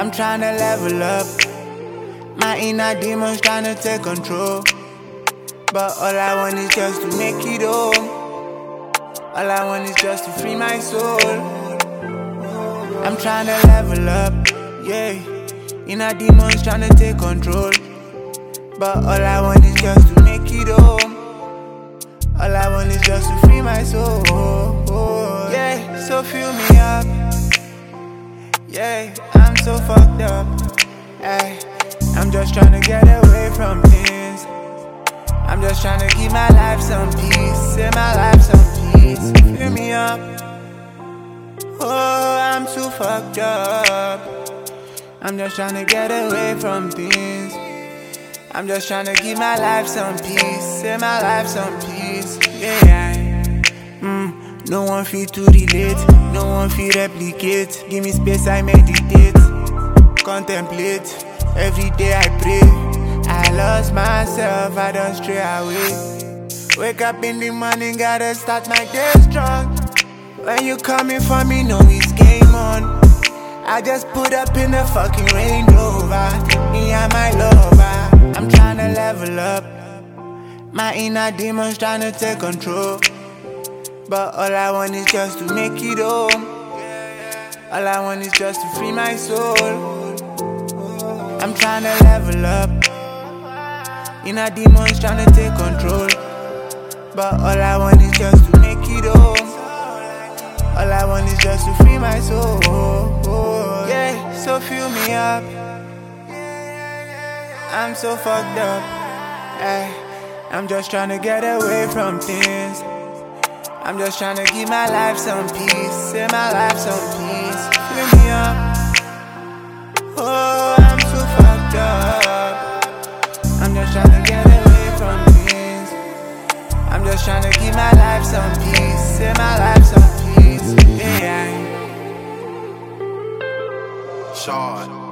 I'm tryna level up. My inner demons tryna take control. But all I want is just to make it home. All I want is just to free my soul. I'm tryna level up, yeah. Inner demons tryna take control. But all I want is just to make it home. All I want is just to free my soul. Yeah, so fill me up. Yeah, I'm so fucked up. Ay, I'm just tryna get away from things. I'm just tryna give my life some peace. Say my life some peace. Fill me up. Oh, I'm too fucked up. I'm just tryna get away from things. I'm just tryna give my life some peace. Say my life some peace. Yeah. No one feel to relate. No one feel replicate. Give me space, I meditate. Contemplate. Every day I pray. I lost myself, I don't stray away. Wake up in the morning, gotta start my day strong. When you coming for me, know it's game on. I just put up in the fucking Range Rover. Me and my lover, I'm tryna level up. My inner demons tryna take control. But all I want is just to make it home. All I want is just to free my soul. I'm tryna level up. Inner demons tryna take control. But all I want is just to make it home. All I want is just to free my soul. Yeah, so fill me up. I'm so fucked up. Ay, I'm just tryna get away from things. I'm just tryna give my life some peace. Say my life some peace. Fill me up. Oh, I'm so fucked up. I'm just tryna get away from things. I'm just tryna give my life some peace. Say my life some peace. Yeah. Shard.